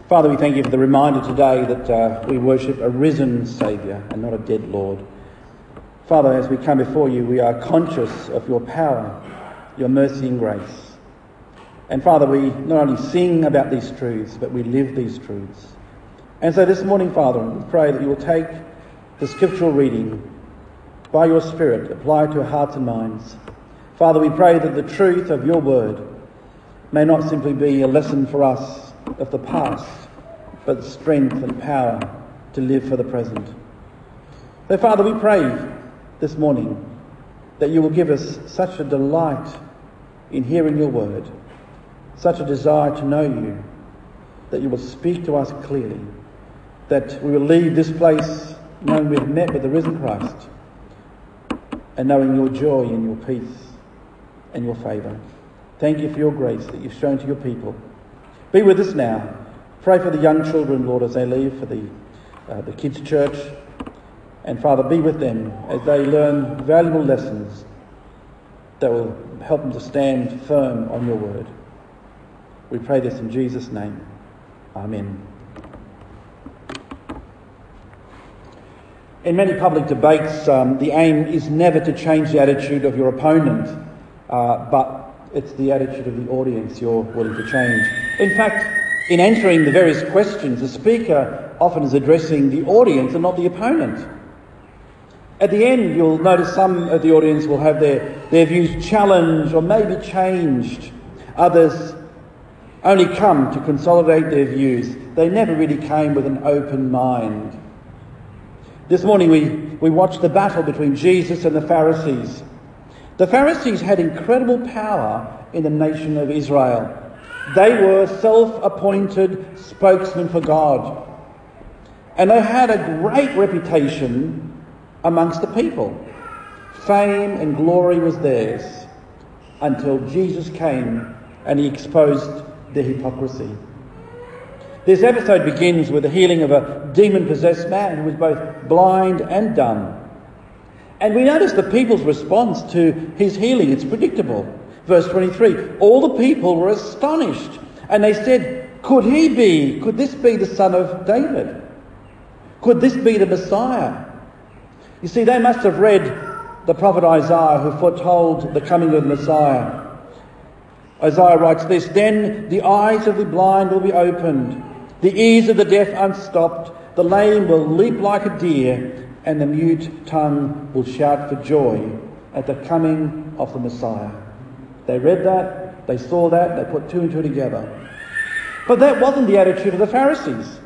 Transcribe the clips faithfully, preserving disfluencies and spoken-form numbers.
Father, we thank you for the reminder today that uh, we worship a risen Saviour and not a dead Lord. Father, as we come before you, we are conscious of your power, your mercy and grace. And Father, we not only sing about these truths, but we live these truths. And so this morning, Father, we pray that you will take the scriptural reading by your Spirit, apply it to our hearts and minds. Father, we pray that the truth of your word may not simply be a lesson for us of the past, but strength and power to live for the present. So, Father, we pray this morning that you will give us such a delight in hearing your word, such a desire to know you, that you will speak to us clearly, that we will leave this place knowing we've met with the risen Christ and knowing your joy and your peace and your favour. Thank you for your grace that you've shown to your people. Be with us now. Pray for the young children, Lord, as they leave for the, uh, the kids' church. And Father, be with them as they learn valuable lessons that will help them to stand firm on your word. We pray this in Jesus' name. Amen. In many public debates, um, the aim is never to change the attitude of your opponent, uh, but it's the attitude of the audience you're willing to change. In fact, in answering the various questions, the speaker often is addressing the audience and not the opponent. At the end, you'll notice some of the audience will have their, their views challenged or maybe changed. Others only come to consolidate their views. They never really came with an open mind. This morning we, we watched the battle between Jesus and the Pharisees. The Pharisees had incredible power in the nation of Israel. They were self-appointed spokesmen for God. And they had a great reputation amongst the people. Fame and glory was theirs until Jesus came and he exposed their hypocrisy. This episode begins with the healing of a demon-possessed man who was both blind and dumb. And we notice the people's response to his healing. It's predictable. Verse twenty-three, all the people were astonished and they said, could he be, could this be the son of David? Could this be the Messiah? You see, they must have read the prophet Isaiah who foretold the coming of the Messiah. Isaiah writes this, then the eyes of the blind will be opened, the ears of the deaf unstopped, the lame will leap like a deer, and the mute tongue will shout for joy at the coming of the Messiah. They read that, they saw that, they put two and two together. But that wasn't the attitude of the Pharisees.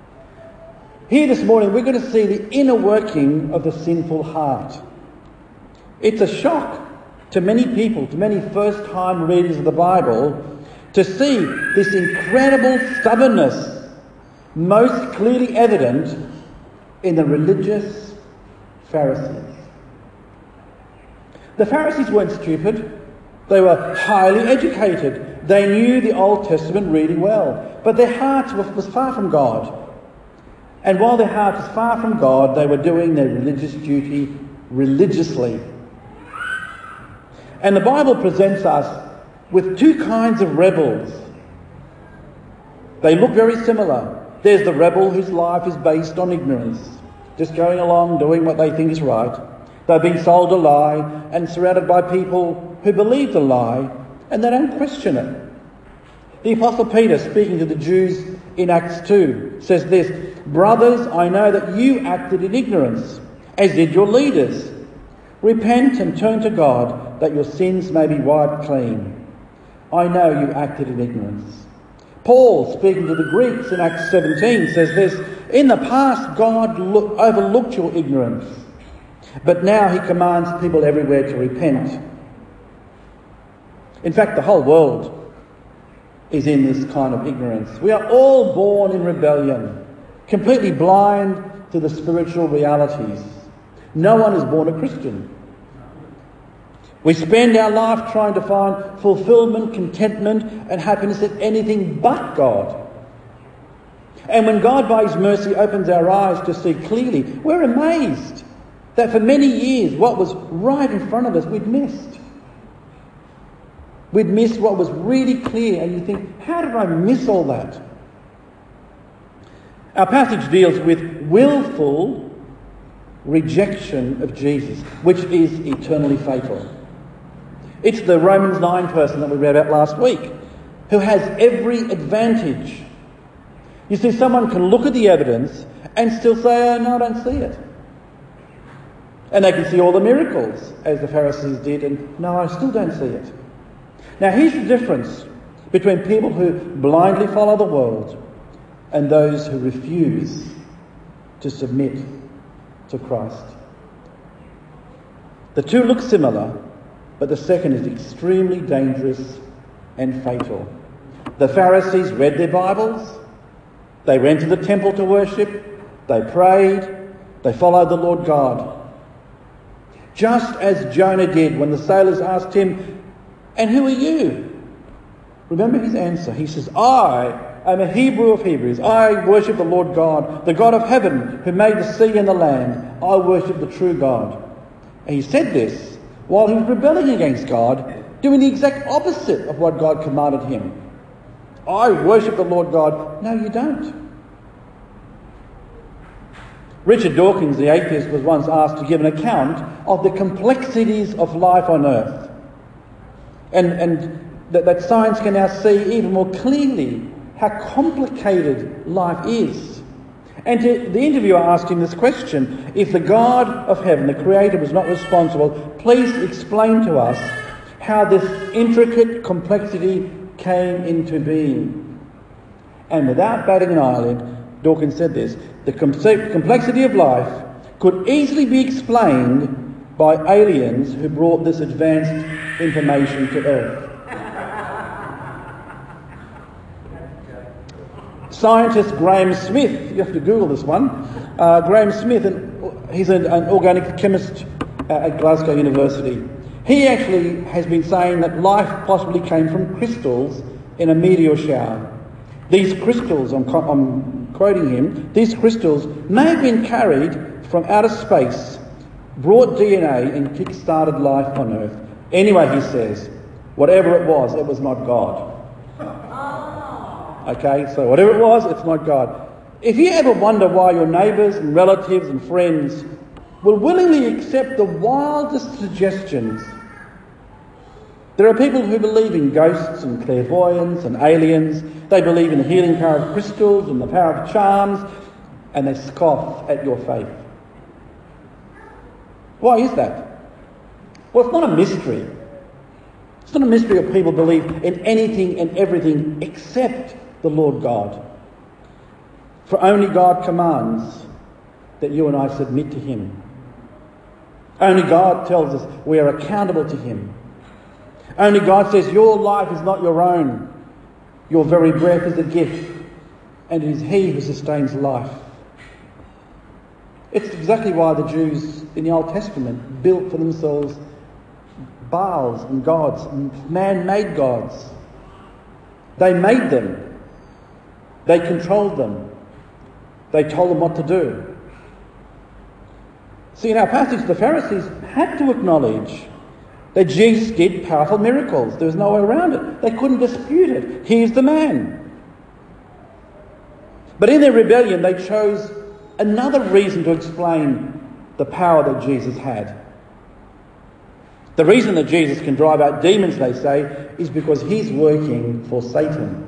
Here this morning we're going to see the inner working of the sinful heart. It's a shock to many people, to many first-time readers of the Bible, to see this incredible stubbornness most clearly evident in the religious Pharisees. The Pharisees weren't stupid. They were highly educated. They knew the Old Testament really well. But their heart was far from God. And while their heart was far from God, they were doing their religious duty religiously. And the Bible presents us with two kinds of rebels. They look very similar. There's the rebel whose life is based on ignorance, just going along doing what they think is right. They've been sold a lie and surrounded by people who believe the lie and they don't question it. The Apostle Peter, speaking to the Jews in Acts two, says this, brothers, I know that you acted in ignorance, as did your leaders. Repent and turn to God, that your sins may be wiped clean. I know you acted in ignorance. Paul, speaking to the Greeks in Acts seventeen, says this, in the past God look, overlooked your ignorance, but now he commands people everywhere to repent. In fact, the whole world is in this kind of ignorance. We are all born in rebellion, completely blind to the spiritual realities. No one is born a Christian. We spend our life trying to find fulfillment, contentment and happiness in anything but God. And when God, by his mercy, opens our eyes to see clearly, we're amazed that for many years what was right in front of us we'd missed. We'd missed what was really clear, and you think, how did I miss all that? Our passage deals with willful rejection of Jesus, which is eternally fatal. It's the Romans nine person that we read about last week, who has every advantage. You see, someone can look at the evidence and still say, oh, no, I don't see it. And they can see all the miracles, as the Pharisees did, and no, I still don't see it. Now, here's the difference between people who blindly follow the world and those who refuse to submit to Christ. The two look similar, but the second is extremely dangerous and fatal. The Pharisees read their Bibles, they went to the temple to worship, they prayed, they followed the Lord God. Just as Jonah did when the sailors asked him, and who are you? Remember his answer. He says, I am a Hebrew of Hebrews. I worship the Lord God, the God of heaven, who made the sea and the land. I worship the true God. And he said this while he was rebelling against God, doing the exact opposite of what God commanded him. I worship the Lord God. No, you don't. Richard Dawkins, the atheist, was once asked to give an account of the complexities of life on earth. And, and that, that science can now see even more clearly how complicated life is. And to, the interviewer asked him this question: if the God of heaven, the Creator, was not responsible, please explain to us how this intricate complexity came into being. And without batting an eyelid, Dawkins said this: the complexity of life could easily be explained by aliens who brought this advanced information to Earth. Scientist Graham Smith, you have to Google this one, uh, Graham Smith, he's an, an organic chemist at Glasgow University. He actually has been saying that life possibly came from crystals in a meteor shower. These crystals, I'm, I'm quoting him, these crystals may have been carried from outer space, brought D N A and kick-started life on Earth. Anyway, he says, whatever it was, it was not God. Okay, so whatever it was, it's not God. If you ever wonder why your neighbours and relatives and friends will willingly accept the wildest suggestions, there are people who believe in ghosts and clairvoyance and aliens. They believe in the healing power of crystals and the power of charms, and they scoff at your faith. Why is that? Well, it's not a mystery. It's not a mystery of people believe in anything and everything except the Lord God. For only God commands that you and I submit to him. Only God tells us we are accountable to him. Only God says your life is not your own. Your very breath is a gift, and it is he who sustains life. It's exactly why the Jews in the Old Testament built for themselves Baals and gods, and man-made gods. They made them. They controlled them. They told them what to do. See, in our passage, the Pharisees had to acknowledge that Jesus did powerful miracles. There was no way around it. They couldn't dispute it. He's the man. But in their rebellion, they chose another reason to explain the power that Jesus had. The reason that Jesus can drive out demons, they say, is because he's working for Satan.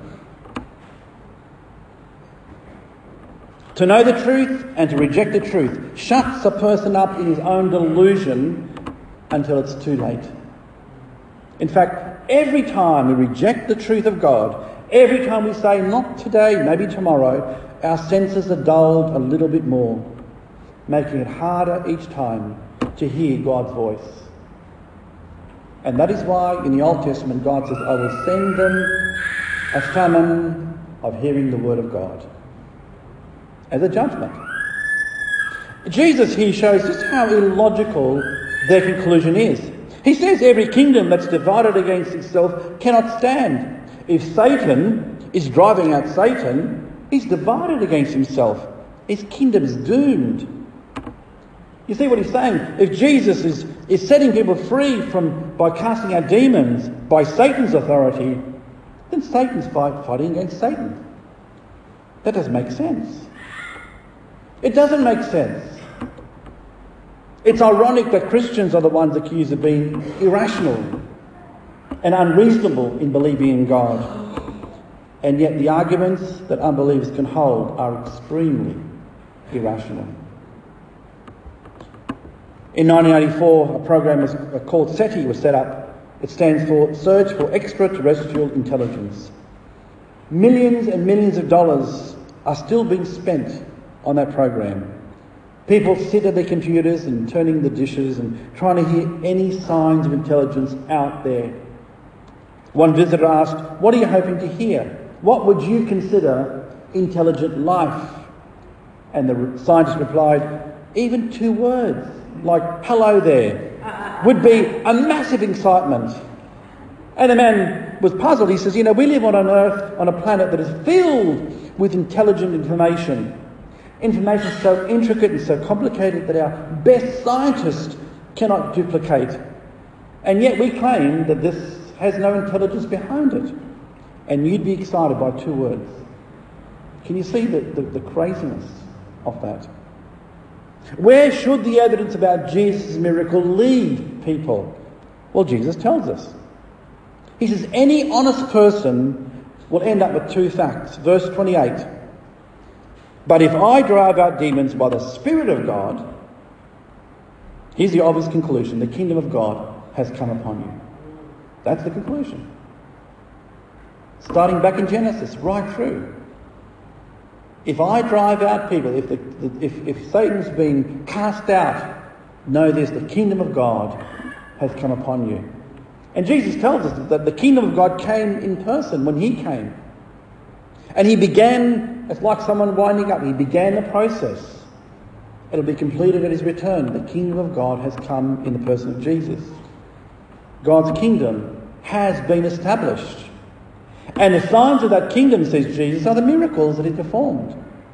To know the truth and to reject the truth shuts a person up in his own delusion until it's too late. In fact, every time we reject the truth of God, every time we say, not today, maybe tomorrow, our senses are dulled a little bit more, making it harder each time to hear God's voice. And that is why in the Old Testament God says, I will send them a famine of hearing the word of God as a judgment. Jesus here shows just how illogical their conclusion is. He says every kingdom that's divided against itself cannot stand. If Satan is driving out Satan, he's divided against himself. His kingdom's doomed. You see what he's saying? If Jesus is, is setting people free from by casting out demons by Satan's authority, then Satan's fight, fighting against Satan. That doesn't make sense. It doesn't make sense. It's ironic that Christians are the ones accused of being irrational and unreasonable in believing in God. And yet the arguments that unbelievers can hold are extremely irrational. In nineteen eighty-four, a program was, uh, called SETI was set up. It stands for Search for Extraterrestrial Intelligence. Millions and millions of dollars are still being spent on that program. People sit at their computers and turning the dishes and trying to hear any signs of intelligence out there. One visitor asked, "What are you hoping to hear? What would you consider intelligent life?" And the scientist replied, "Even two words, like hello there, would be a massive excitement." And the man was puzzled. He says, "You know, we live on an Earth, on a planet that is filled with intelligent information. Information so intricate and so complicated that our best scientists cannot duplicate. And yet we claim that this has no intelligence behind it. And you'd be excited by two words." Can you see the, the, the craziness of that? Where should the evidence about Jesus' miracle lead people? Well, Jesus tells us. He says any honest person will end up with two facts. Verse twenty-eight. "But if I drive out demons by the Spirit of God," here's the obvious conclusion: the kingdom of God has come upon you. That's the conclusion. Starting back in Genesis, right through. If I drive out people, if, the, if, if Satan's been cast out, know this, the kingdom of God has come upon you. And Jesus tells us that the kingdom of God came in person when he came. And he began, it's like someone winding up, he began the process. It'll be completed at his return. The kingdom of God has come in the person of Jesus. God's kingdom has been established. And the signs of that kingdom, says Jesus, are the miracles that he performed.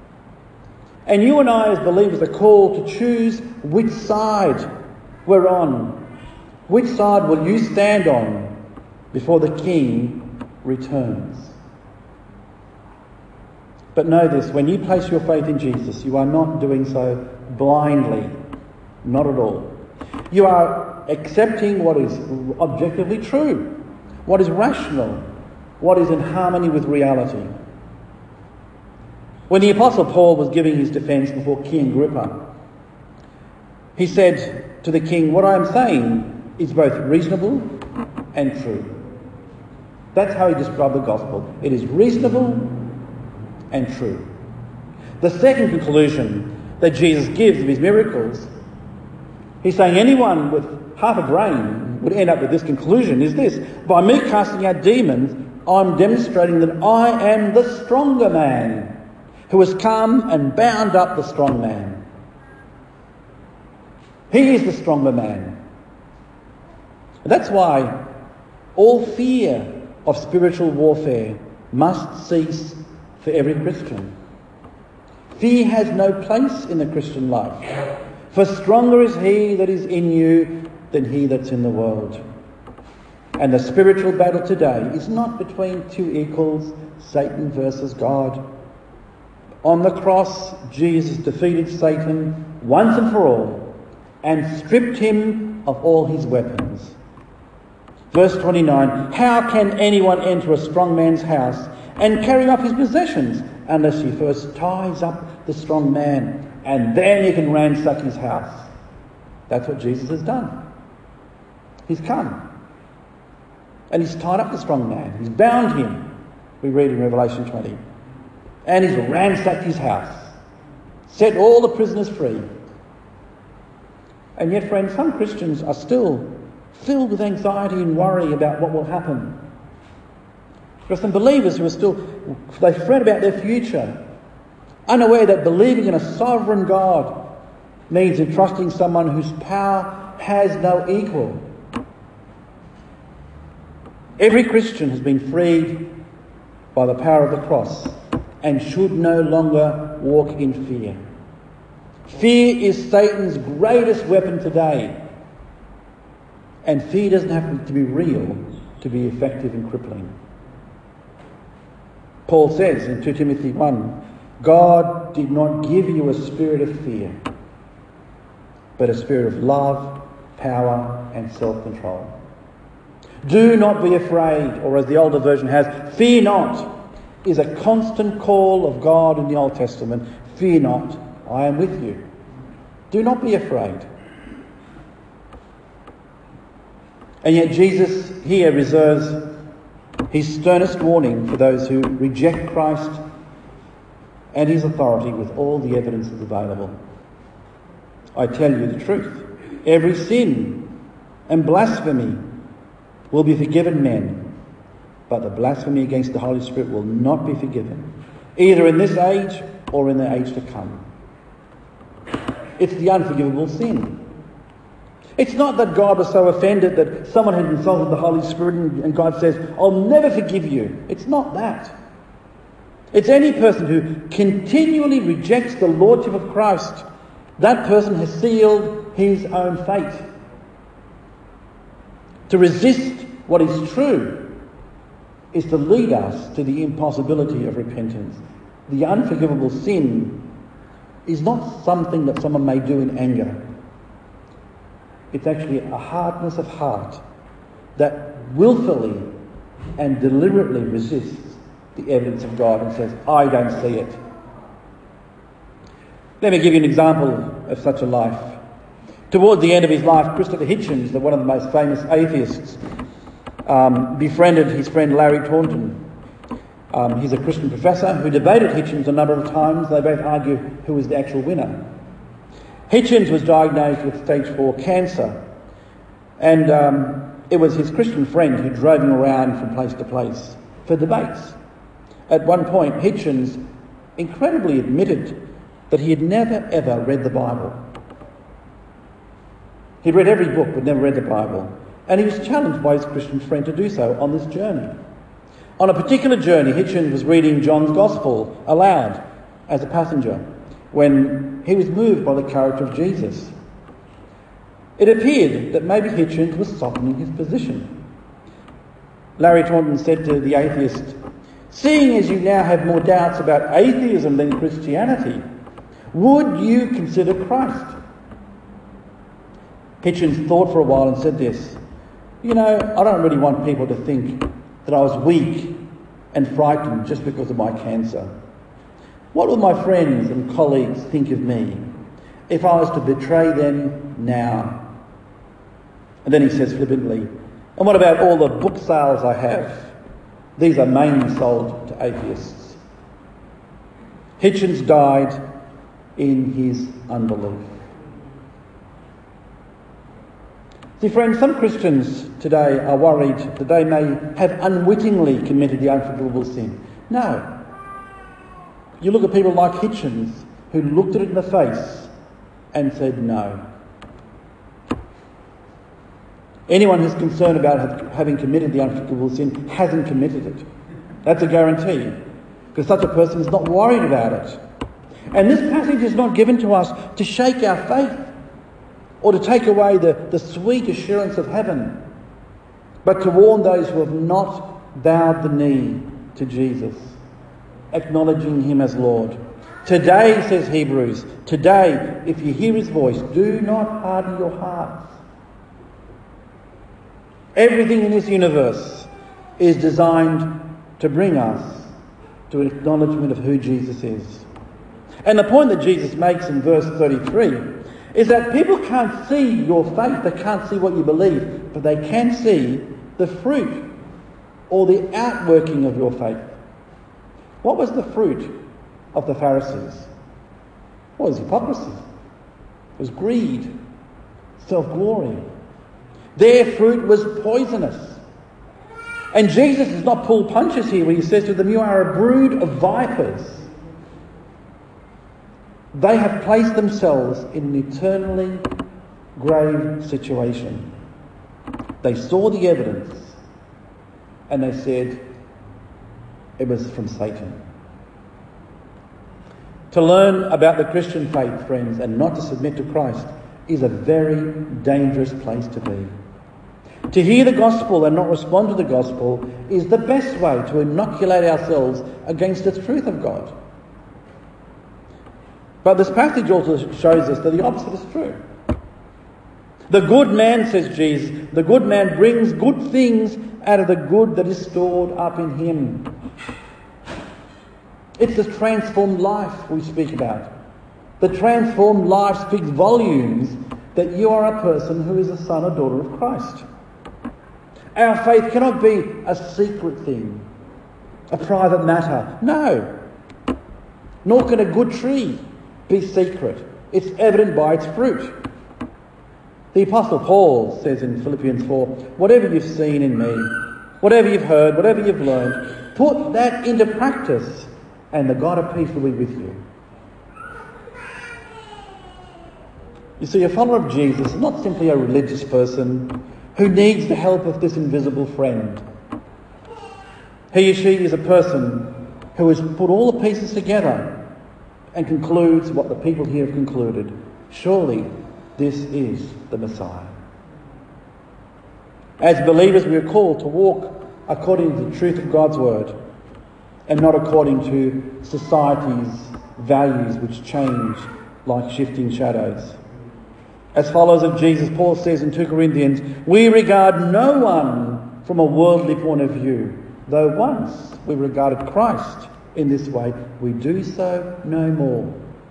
And you and I as believers are called to choose which side we're on. Which side will you stand on before the King returns? But know this, when you place your faith in Jesus, you are not doing so blindly. Not at all. You are accepting what is objectively true, what is rational, what is in harmony with reality. When the Apostle Paul was giving his defence before King Agrippa, he said to the king, "What I am saying is both reasonable and true." That's how he described the gospel. It is reasonable and true. The second conclusion that Jesus gives of his miracles, he's saying anyone with half a brain would end up with this conclusion, is this: by me casting out demons, I'm demonstrating that I am the stronger man who has come and bound up the strong man. He is the stronger man. That's why all fear of spiritual warfare must cease for every Christian. Fear has no place in the Christian life. For stronger is he that is in you than he that's in the world. And the spiritual battle today is not between two equals, Satan versus God. On the cross, Jesus defeated Satan once and for all and stripped him of all his weapons. Verse twenty-nine, how can anyone enter a strong man's house and carry up his possessions unless he first ties up the strong man, and then he can ransack his house? That's what Jesus has done. He's come. And he's tied up the strong man. He's bound him, we read in Revelation twenty. And he's ransacked his house. Set all the prisoners free. And yet, friends, some Christians are still filled with anxiety and worry about what will happen. There are some believers who are still, they fret about their future, unaware that believing in a sovereign God means entrusting someone whose power has no equal. Every Christian has been freed by the power of the cross and should no longer walk in fear. Fear is Satan's greatest weapon today. And fear doesn't have to be real to be effective and crippling. Paul says in Second Timothy one, God did not give you a spirit of fear, but a spirit of love, power, and self-control. Do not be afraid, or as the older version has, fear not, is a constant call of God in the Old Testament. Fear not, I am with you. Do not be afraid. And yet Jesus here reserves his sternest warning for those who reject Christ and his authority with all the evidence that's available. I tell you the truth. Every sin and blasphemy will be forgiven men, but the blasphemy against the Holy Spirit will not be forgiven, either in this age or in the age to come. It's the unforgivable sin. It's not that God was so offended that someone had insulted the Holy Spirit and God says, I'll never forgive you. It's not that. It's any person who continually rejects the Lordship of Christ. That person has sealed his own fate. To resist what is true is to lead us to the impossibility of repentance. The unforgivable sin is not something that someone may do in anger. It's actually a hardness of heart that willfully and deliberately resists the evidence of God and says, I don't see it. Let me give you an example of such a life. Toward the end of his life, Christopher Hitchens, the one of the most famous atheists, um, befriended his friend Larry Taunton. Um, he's a Christian professor who debated Hitchens a number of times. They both argue who was the actual winner. Hitchens was diagnosed with stage four cancer, and um, it was his Christian friend who drove him around from place to place for debates. At one point, Hitchens incredibly admitted that he had never ever read the Bible. He'd read every book but never read the Bible, and he was challenged by his Christian friend to do so on this journey. On a particular journey, Hitchens was reading John's Gospel aloud as a passenger when he was moved by the character of Jesus. It appeared that maybe Hitchens was softening his position. Larry Taunton said to the atheist, seeing as you now have more doubts about atheism than Christianity, would you consider Christ? Hitchens thought for a while and said this, you know, I don't really want people to think that I was weak and frightened just because of my cancer. What will my friends and colleagues think of me if I was to betray them now? And then he says flippantly, and what about all the book sales I have? These are mainly sold to atheists. Hitchens died in his unbelief. See, friends, some Christians today are worried that they may have unwittingly committed the unforgivable sin. No. You look at people like Hitchens who looked at it in the face and said no. Anyone who's concerned about having committed the unforgivable sin hasn't committed it. That's a guarantee, because such a person is not worried about it. And this passage is not given to us to shake our faith or to take away the, the sweet assurance of heaven, but to warn those who have not bowed the knee to Jesus, acknowledging him as Lord. Today, says Hebrews, today, if you hear his voice, do not harden your hearts. Everything in this universe is designed to bring us to an acknowledgement of who Jesus is. And the point that Jesus makes in verse thirty-three is that people can't see your faith, they can't see what you believe, but they can see the fruit or the outworking of your faith. What was the fruit of the Pharisees? Well, it was hypocrisy. It was greed, self-glory. Their fruit was poisonous. And Jesus does not pull punches here when he says to them, you are a brood of vipers. They have placed themselves in an eternally grave situation. They saw the evidence and they said it was from Satan. To learn about the Christian faith, friends, and not to submit to Christ is a very dangerous place to be. To hear the gospel and not respond to the gospel is the best way to inoculate ourselves against the truth of God. But this passage also shows us that the opposite is true. The good man, says Jesus, the good man brings good things out of the good that is stored up in him. It's the transformed life we speak about. The transformed life speaks volumes that you are a person who is a son or daughter of Christ. Our faith cannot be a secret thing, a private matter. No. Nor can a good tree be secret. It's evident by its fruit. The Apostle Paul says in Philippians four, whatever you've seen in me, whatever you've heard, whatever you've learned, put that into practice and the God of peace will be with you. You see, a follower of Jesus is not simply a religious person who needs the help of this invisible friend. He or she is a person who has put all the pieces together and concludes what the people here have concluded. Surely this is the Messiah. As believers, we are called to walk according to the truth of God's word and not according to society's values which change like shifting shadows. As followers of Jesus, Paul says in Second Corinthians, we regard no one from a worldly point of view, though once we regarded Christ in this way, we do so no more.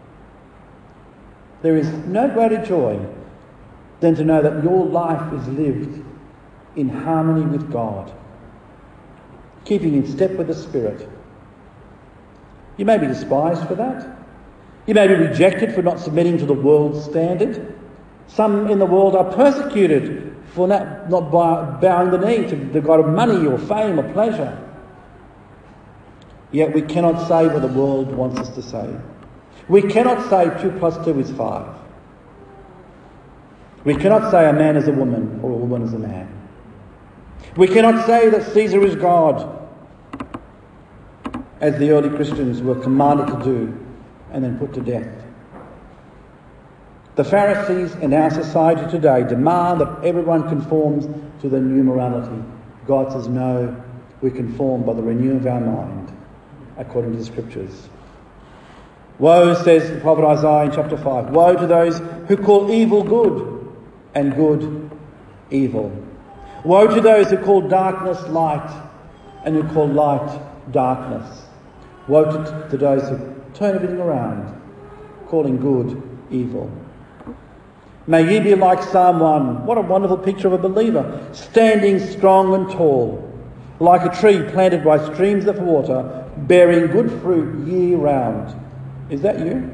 There is no greater joy than to know that your life is lived in harmony with God, keeping in step with the Spirit. You may be despised for that. You may be rejected for not submitting to the world's standard. Some in the world are persecuted for not, not bowing the knee to the God of money or fame or pleasure. Yet we cannot say what the world wants us to say. We cannot say two plus two is five. We cannot say a man is a woman or a woman is a man. We cannot say that Caesar is God, as the early Christians were commanded to do and then put to death. The Pharisees in our society today demand that everyone conforms to the new morality. God says, no, we conform by the renewing of our mind, according to the Scriptures. Woe, says the prophet Isaiah in chapter five, woe to those who call evil good and good evil. Woe to those who call darkness light and who call light darkness. Woe to, to those who turn everything around, calling good evil. May ye be like Psalm one. What a wonderful picture of a believer, standing strong and tall, like a tree planted by streams of water, bearing good fruit year round. Is that you?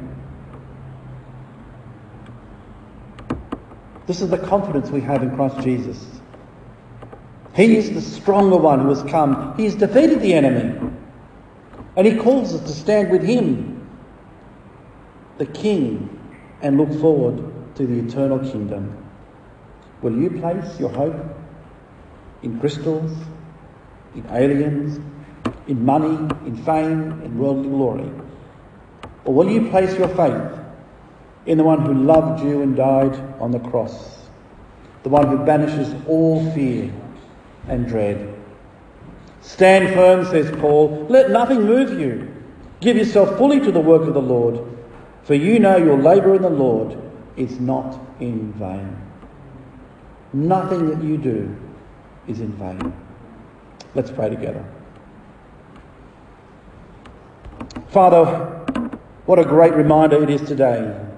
This is the confidence we have in Christ Jesus. He is the stronger one who has come. He has defeated the enemy. And he calls us to stand with him, the King, and look forward to the eternal kingdom. Will you place your hope in crystals, in aliens, in money, in fame, in worldly glory? Or will you place your faith in the one who loved you and died on the cross, the one who banishes all fear and dread? Stand firm, says Paul. Let nothing move you. Give yourself fully to the work of the Lord, for you know your labour in the Lord is not in vain. Nothing that you do is in vain. Let's pray together. Father, what a great reminder it is today